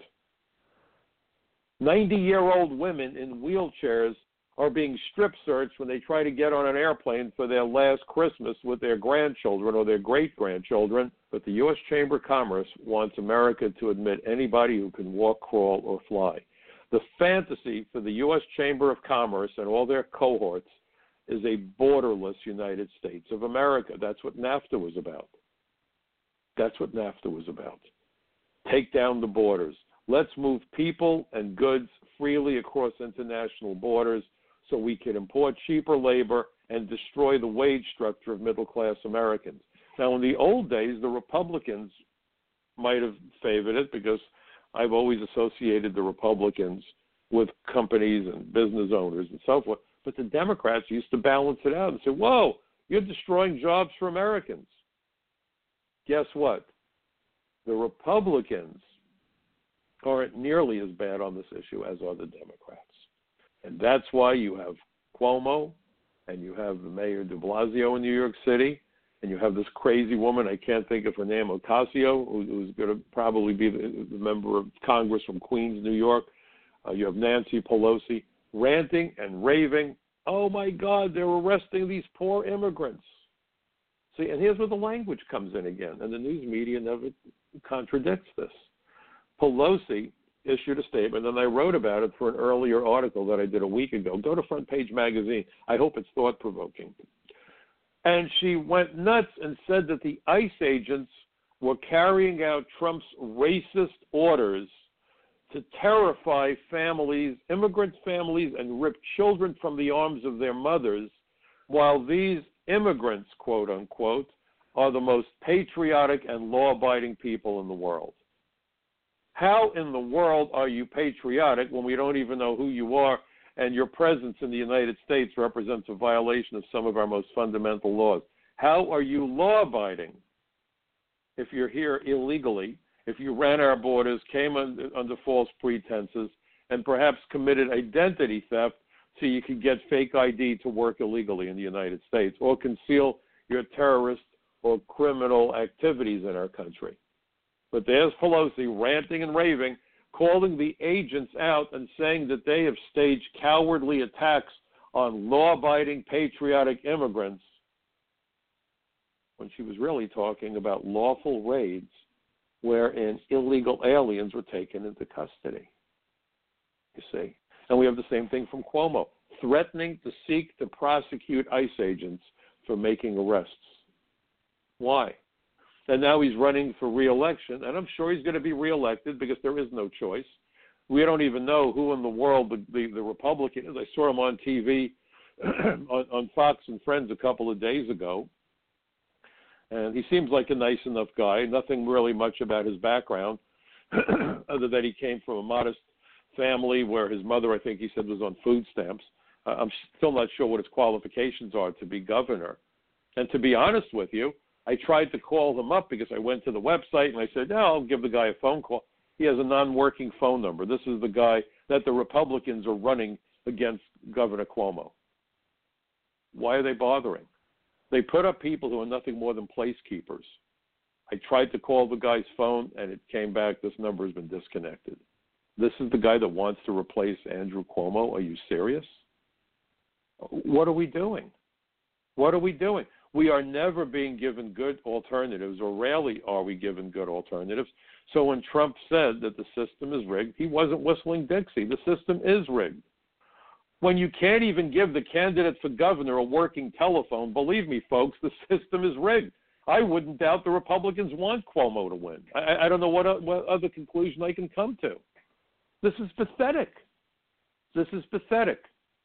ninety-year-old women in wheelchairs are being strip searched when they try to get on an airplane for their last Christmas with their grandchildren or their great-grandchildren. But the U S Chamber of Commerce wants America to admit anybody who can walk, crawl, or fly. The fantasy for the U S Chamber of Commerce and all their cohorts is a borderless United States of America. That's what NAFTA was about. That's what NAFTA was about. Take down the borders. Let's move people and goods freely across international borders so we can import cheaper labor and destroy the wage structure of middle-class Americans. Now, in the old days, the Republicans might have favored it, because I've always associated the Republicans with companies and business owners and so forth. But the Democrats used to balance it out and say, whoa, you're destroying jobs for Americans. Guess what? The Republicans aren't nearly as bad on this issue as are the Democrats. And that's why you have Cuomo, and you have the Mayor de Blasio in New York City, and you have this crazy woman, I can't think of her name, Ocasio, who's going to probably be the, the member of Congress from Queens, New York. Uh, you have Nancy Pelosi ranting and raving. Oh, my God, they're arresting these poor immigrants. See, and here's where the language comes in again, and the news media never contradicts this. Pelosi issued a statement, and I wrote about it for an earlier article that I did a week ago. Go to Front Page Magazine. I hope it's thought-provoking. And she went nuts and said that the ICE agents were carrying out Trump's racist orders to terrify families, immigrant families, and rip children from the arms of their mothers, while these immigrants, quote unquote, are the most patriotic and law-abiding people in the world. How in the world are you patriotic when we don't even know who you are, and your presence in the United States represents a violation of some of our most fundamental laws? How are you law-abiding if you're here illegally, if you ran our borders, came under, under false pretenses, and perhaps committed identity theft so you could get fake I D to work illegally in the United States, or conceal your terrorist or criminal activities in our country? But there's Pelosi ranting and raving, calling the agents out and saying that they have staged cowardly attacks on law-abiding, patriotic immigrants, when she was really talking about lawful raids wherein illegal aliens were taken into custody. You see? And we have the same thing from Cuomo, threatening to seek to prosecute ICE agents for making arrests. Why? And now he's running for re-election, and I'm sure he's going to be re-elected because there is no choice. We don't even know who in the world the, the, the Republican is. I saw him on T V on, on Fox and Friends a couple of days ago, and he seems like a nice enough guy, nothing really much about his background, other than he came from a modest family where his mother, I think he said, was on food stamps. Uh, I'm still not sure what his qualifications are to be governor. And to be honest with you, I tried to call him up because I went to the website and I said, no, I'll give the guy a phone call. He has a non-working phone number. This is the guy that the Republicans are running against Governor Cuomo. Why are they bothering? They put up people who are nothing more than placekeepers. I tried to call the guy's phone and it came back, this number has been disconnected. This is the guy that wants to replace Andrew Cuomo? Are you serious? What are we doing? What are we doing? We are never being given good alternatives, or rarely are we given good alternatives. So when Trump said that the system is rigged, he wasn't whistling Dixie. The system is rigged. When you can't even give the candidate for governor a working telephone, believe me, folks, the system is rigged. I wouldn't doubt the Republicans want Cuomo to win. I, I don't know what, what other conclusion I can come to. This is pathetic. This is pathetic.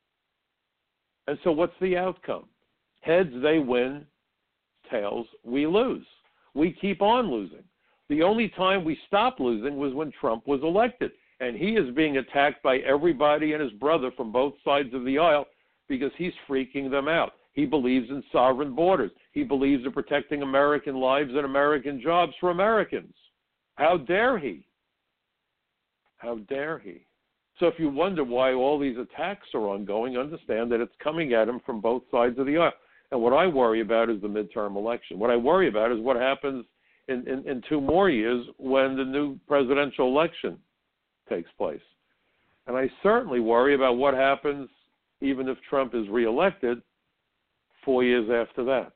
And so what's the outcome? Heads, they win. Tails, we lose. We keep on losing. The only time we stopped losing was when Trump was elected. And he is being attacked by everybody and his brother from both sides of the aisle because he's freaking them out. He believes in sovereign borders. He believes in protecting American lives and American jobs for Americans. How dare he? How dare he? So if you wonder why all these attacks are ongoing, understand that it's coming at him from both sides of the aisle. And what I worry about is the midterm election. What I worry about is what happens in, in, in two more years when the new presidential election takes place. And I certainly worry about what happens even if Trump is reelected four years after that.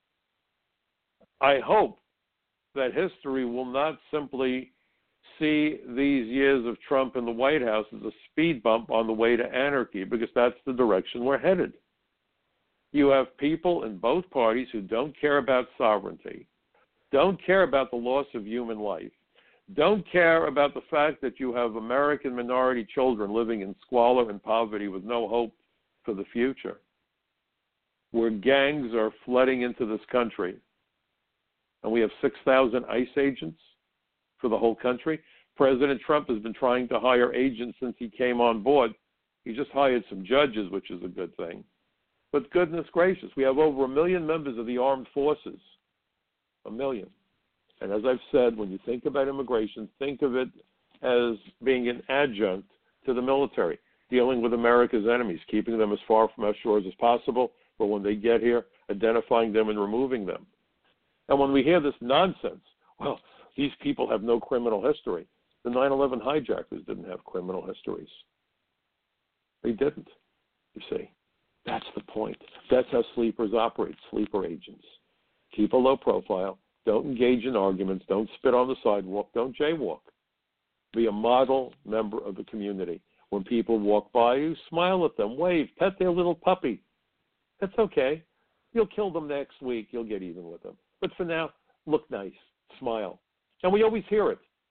I hope that history will not simply see these years of Trump in the White House as a speed bump on the way to anarchy, because that's the direction we're headed. You have people in both parties who don't care about sovereignty, don't care about the loss of human life, don't care about the fact that you have American minority children living in squalor and poverty with no hope for the future, where gangs are flooding into this country, and we have six thousand ICE agents for the whole country. President Trump has been trying to hire agents since he came on board. He just hired some judges, which is a good thing. But goodness gracious, we have over a million members of the armed forces. A million. And as I've said, when you think about immigration, think of it as being an adjunct to the military, dealing with America's enemies, keeping them as far from our shores as possible, but when they get here, identifying them and removing them. And when we hear this nonsense, well, these people have no criminal history. The nine eleven hijackers didn't have criminal histories. They didn't, you see. That's the point. That's how sleepers operate, sleeper agents. Keep a low profile. Don't engage in arguments. Don't spit on the sidewalk. Don't jaywalk. Be a model member of the community. When people walk by you, smile at them, wave, pet their little puppy. That's okay. You'll kill them next week. You'll get even with them. But for now, look nice, smile. And we always hear it.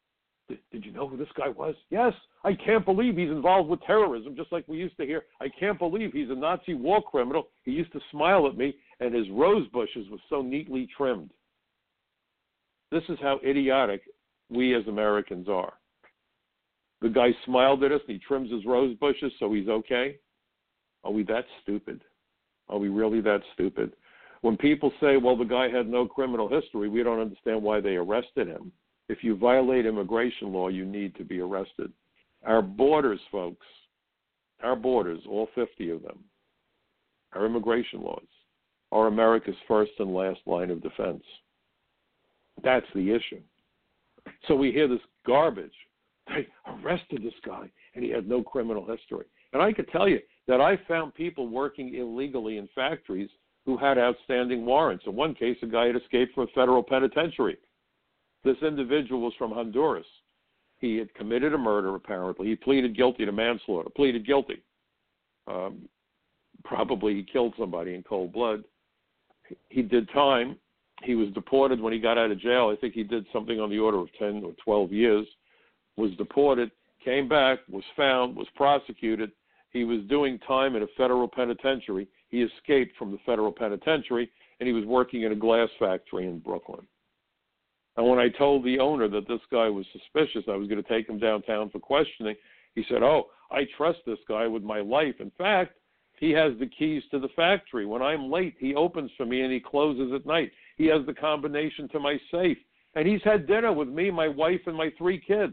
Did, did you know who this guy was? Yes. I can't believe he's involved with terrorism, just like we used to hear. I can't believe he's a Nazi war criminal. He used to smile at me, and his rose bushes were so neatly trimmed. This is how idiotic we as Americans are. The guy smiled at us, and he trims his rose bushes, so he's okay? Are we that stupid? Are we really that stupid? When people say, well, the guy had no criminal history, we don't understand why they arrested him. If you violate immigration law, you need to be arrested. Our borders, folks, our borders, all fifty of them, our immigration laws, are America's first and last line of defense. That's the issue. So we hear this garbage. They arrested this guy, and he had no criminal history. And I could tell you that I found people working illegally in factories who had outstanding warrants. In one case, a guy had escaped from a federal penitentiary. This individual was from Honduras. He had committed a murder, apparently. He pleaded guilty to manslaughter, pleaded guilty. Um, probably he killed somebody in cold blood. He did time. He was deported when he got out of jail. I think he did something on the order of ten or twelve years, was deported, came back, was found, was prosecuted. He was doing time in a federal penitentiary. He escaped from the federal penitentiary, and he was working in a glass factory in Brooklyn. And when I told the owner that this guy was suspicious, I was going to take him downtown for questioning, he said, oh, I trust this guy with my life. In fact, he has the keys to the factory. When I'm late, he opens for me and he closes at night. He has the combination to my safe. And he's had dinner with me, my wife, and my three kids.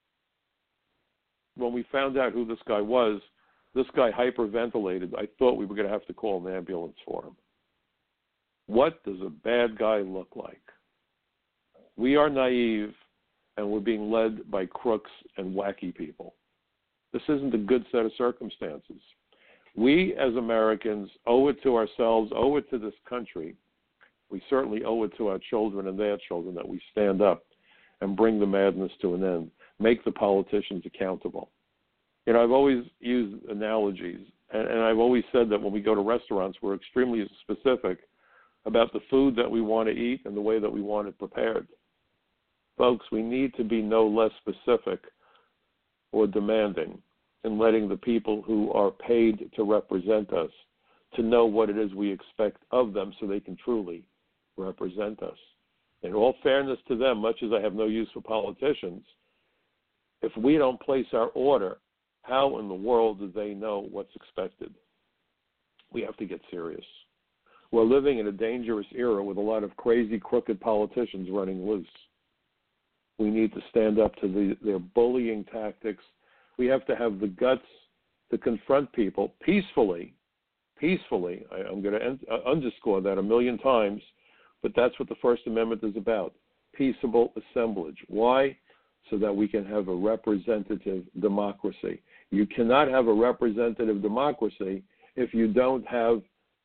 When we found out who this guy was, this guy hyperventilated. I thought we were going to have to call an ambulance for him. What does a bad guy look like? We are naive, and we're being led by crooks and wacky people. This isn't a good set of circumstances. We, as Americans, owe it to ourselves, owe it to this country. We certainly owe it to our children and their children that we stand up and bring the madness to an end, make the politicians accountable. You know, I've always used analogies, and, and I've always said that when we go to restaurants, we're extremely specific about the food that we want to eat and the way that we want it prepared. Folks, we need to be no less specific or demanding in letting the people who are paid to represent us to know what it is we expect of them so they can truly represent us. In all fairness to them, much as I have no use for politicians, if we don't place our order, how in the world do they know what's expected? We have to get serious. We're living in a dangerous era with a lot of crazy, crooked politicians running loose. We need to stand up to the, their bullying tactics. We have to have the guts to confront people peacefully, peacefully. I, I'm going to en- uh, underscore that a million times, but that's what the First Amendment is about, peaceable assemblage. Why? So that we can have a representative democracy. You cannot have a representative democracy if you don't have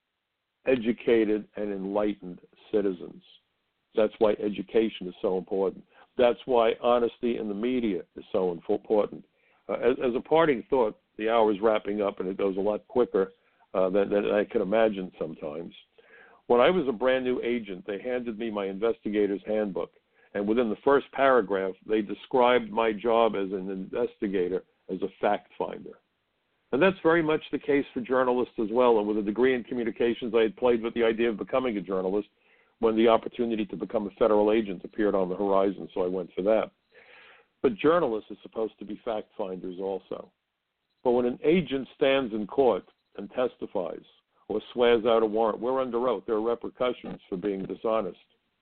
educated and enlightened citizens. That's why education is so important. That's why honesty in the media is so important. Uh, as, as a parting thought, the hour is wrapping up, and it goes a lot quicker uh, than, than I can imagine sometimes. When I was a brand new agent, they handed me my investigator's handbook, and within the first paragraph, they described my job as an investigator as a fact finder. And that's very much the case for journalists as well. And with a degree in communications, I had played with the idea of becoming a journalist when the opportunity to become a federal agent appeared on the horizon, so I went for that. But journalists are supposed to be fact finders also. But when an agent stands in court and testifies or swears out a warrant, we're under oath. There are repercussions for being dishonest.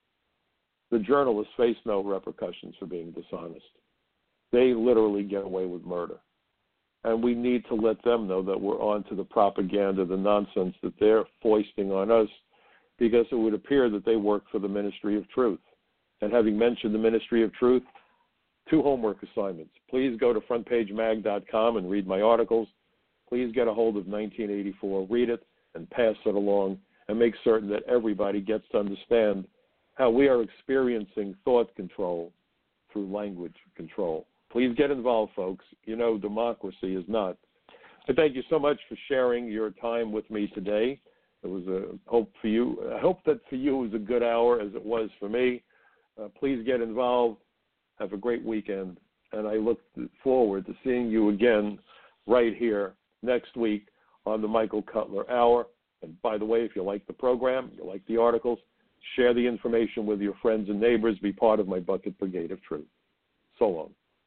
The journalists face no repercussions for being dishonest. They literally get away with murder. And we need to let them know that we're on to the propaganda, the nonsense that they're foisting on us, because it would appear that they work for the Ministry of Truth. And having mentioned the Ministry of Truth, two homework assignments. Please go to front page mag dot com and read my articles. Please get a hold of nineteen eighty-four, read it, and pass it along, and make certain that everybody gets to understand how we are experiencing thought control through language control. Please get involved, folks. You know, democracy is not. I thank you so much for sharing your time with me today. It was a hope for you. I hope that for you it was a good hour as it was for me. Uh, please get involved. Have a great weekend. and I look forward to seeing you again right here next week on the Michael Cutler Hour. And by the way, if you like the program, you like the articles, share the information with your friends and neighbors. Be part of my Bucket Brigade of Truth. So long.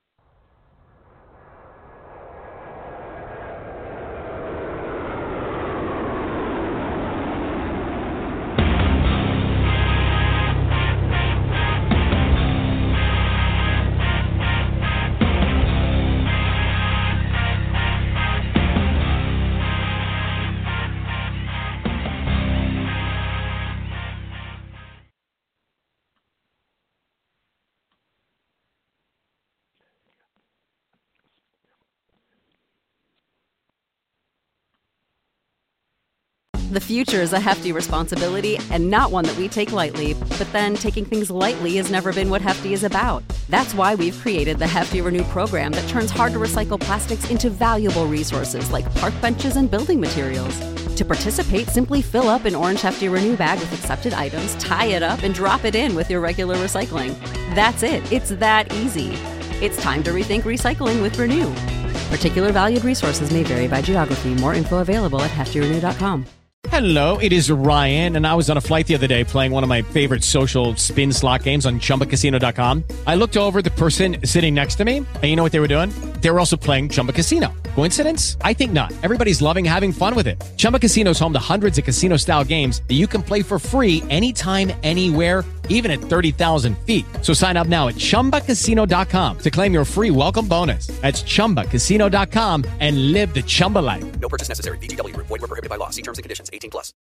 The future is a hefty responsibility and not one that we take lightly, but then taking things lightly has never been what Hefty is about. That's why we've created the Hefty Renew program that turns hard-to-recycle plastics into valuable resources like park benches and building materials. To participate, simply fill up an orange Hefty Renew bag with accepted items, tie it up, and drop it in with your regular recycling. That's it. It's that easy. It's time to rethink recycling with Renew. Particular valued resources may vary by geography. More info available at hefty renew dot com. Hello, it is Ryan, and I was on a flight the other day playing one of my favorite social spin slot games on chumba casino dot com. I looked over at the person sitting next to me, and you know what they were doing? They were also playing Chumba Casino. Coincidence? I think not. Everybody's loving having fun with it. Chumba Casino is home to hundreds of casino-style games that you can play for free anytime, anywhere, even at thirty thousand feet. So sign up now at chumba casino dot com to claim your free welcome bonus. That's chumba casino dot com and live the Chumba life. No purchase necessary. V G W. Void where prohibited by law. See terms and conditions. eighteen plus.